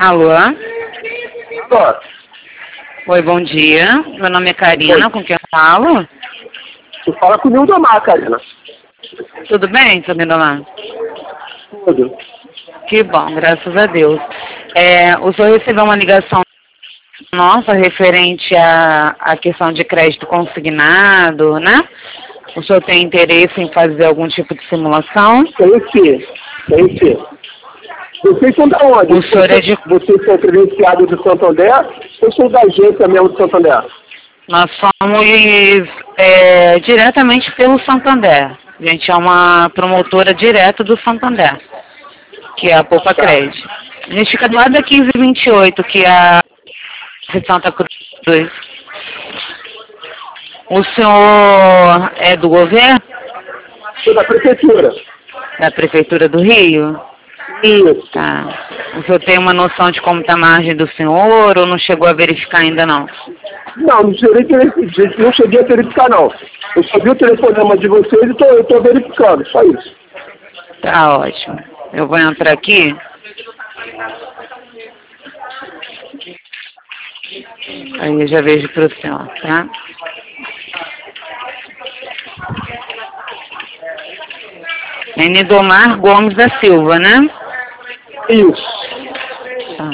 Alô? Ó, Oi, bom dia. Meu nome é Karina, com quem eu falo? tu fala com o Nildomar, Karina. Tudo bem, seu Lindomar? Tudo. Que bom, graças a Deus. O senhor recebeu uma ligação nossa referente à questão de crédito consignado, né? O senhor tem interesse em fazer algum tipo de simulação? Tem que. Vocês são da onde? O senhor é de... Vocês são credenciados do Santander ou são da agência mesmo do Santander? Nós somos diretamente pelo Santander. A gente é uma promotora direta do Santander, que é a Poupa Crédito. A gente fica do lado da 1528, que é a Santa Cruz. O senhor é do governo? Sou da prefeitura. Da Prefeitura do Rio? Isso. Tá. O senhor tem uma noção de como está a margem do senhor ou não chegou a verificar ainda não? Não cheguei a verificar não. Eu só vi o telefonema de vocês e eu tô verificando, só isso. Tá ótimo. Eu vou entrar aqui. Aí eu já vejo para o senhor, tá? É Nidomar Gomes da Silva, né? Isso. Tá.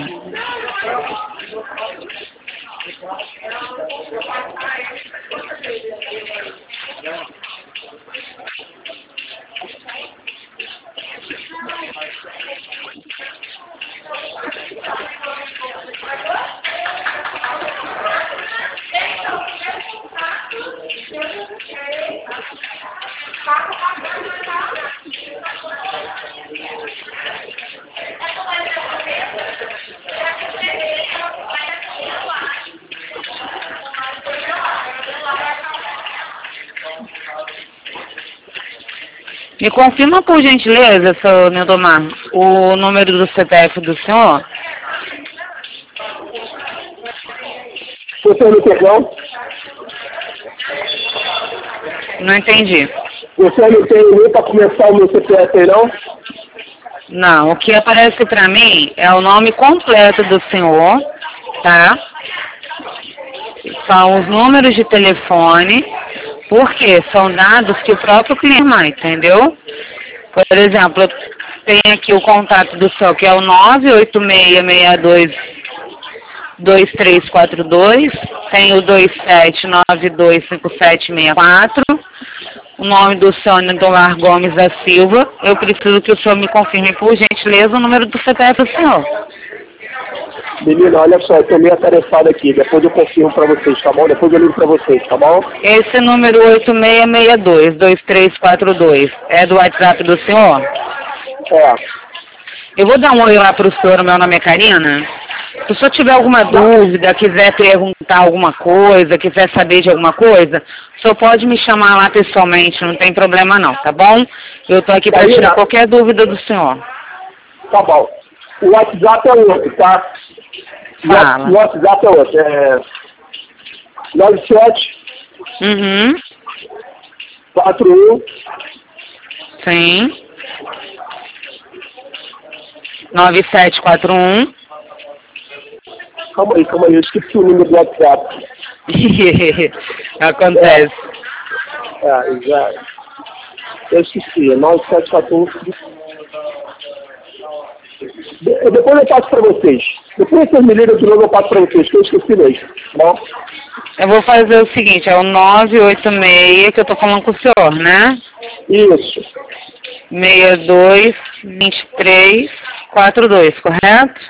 Me confirma, por gentileza, seu Neodomar, o número do CPF do senhor? Você não tem não? Não entendi. Você não tem nem para começar o meu CPF aí não? Não, o que aparece para mim é o nome completo do senhor, tá? São os números de telefone, porque são dados que o próprio cliente manda, entendeu? Por exemplo, eu tenho aqui o contato do senhor, que é o 986622342, tem o 27925764, o nome do senhor Nidomar Gomes da Silva. Eu preciso que o senhor me confirme, por gentileza, o número do CPF do senhor. Menina, olha só, eu tô meio atarefado aqui. Depois eu confirmo pra vocês, tá bom? Depois eu ligo pra vocês, tá bom? Esse número 86622342 é do WhatsApp do senhor? É. Eu vou dar um oi lá pro senhor, meu nome é Karina. Se o senhor tiver alguma dúvida, quiser perguntar alguma coisa, quiser saber de alguma coisa, o senhor pode me chamar lá pessoalmente, não tem problema não, tá bom? Eu tô aqui para tirar qualquer dúvida do senhor. Tá bom. O WhatsApp é outro, tá? Fala. O WhatsApp é outro. É 97 41 Sim. 9741. Calma aí, eu esqueci o número do WhatsApp. Acontece. Exato. Eu esqueci, 9741. Depois eu passo pra vocês. Depois vocês me ligam de novo, eu passo pra vocês, que eu esqueci mesmo, tá bom? Eu vou fazer o seguinte, é o 986 que eu tô falando com o senhor, né? Isso. 622342, correto?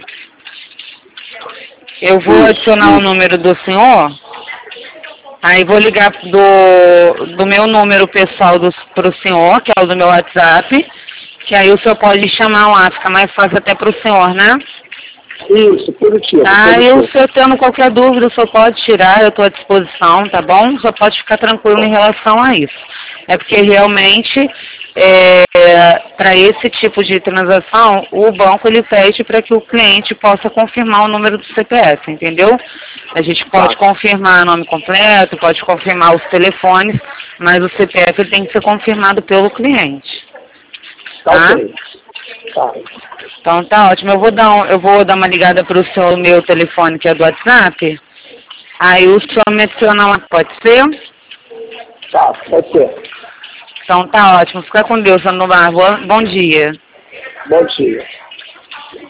Eu vou adicionar o número do senhor, aí vou ligar do meu número pessoal pro senhor, que é o do meu WhatsApp, que aí o senhor pode chamar lá, fica mais fácil até pro senhor, né? Isso, positivo. E o senhor tendo qualquer dúvida, o senhor pode tirar, eu estou à disposição, tá bom? O senhor pode ficar tranquilo em relação a isso. É porque realmente, para esse tipo de transação, o banco ele pede para que o cliente possa confirmar o número do CPF, entendeu? A gente pode confirmar o nome completo, pode confirmar os telefones, mas o CPF ele tem que ser confirmado pelo cliente. Tá ok. Tá. Então tá ótimo. Eu vou dar uma ligada pro meu telefone, que é do WhatsApp. Aí o senhor me adiciona lá, pode ser? Tá, pode ser. Então tá ótimo. Fica com Deus, Sandomar. Bom dia. Bom dia.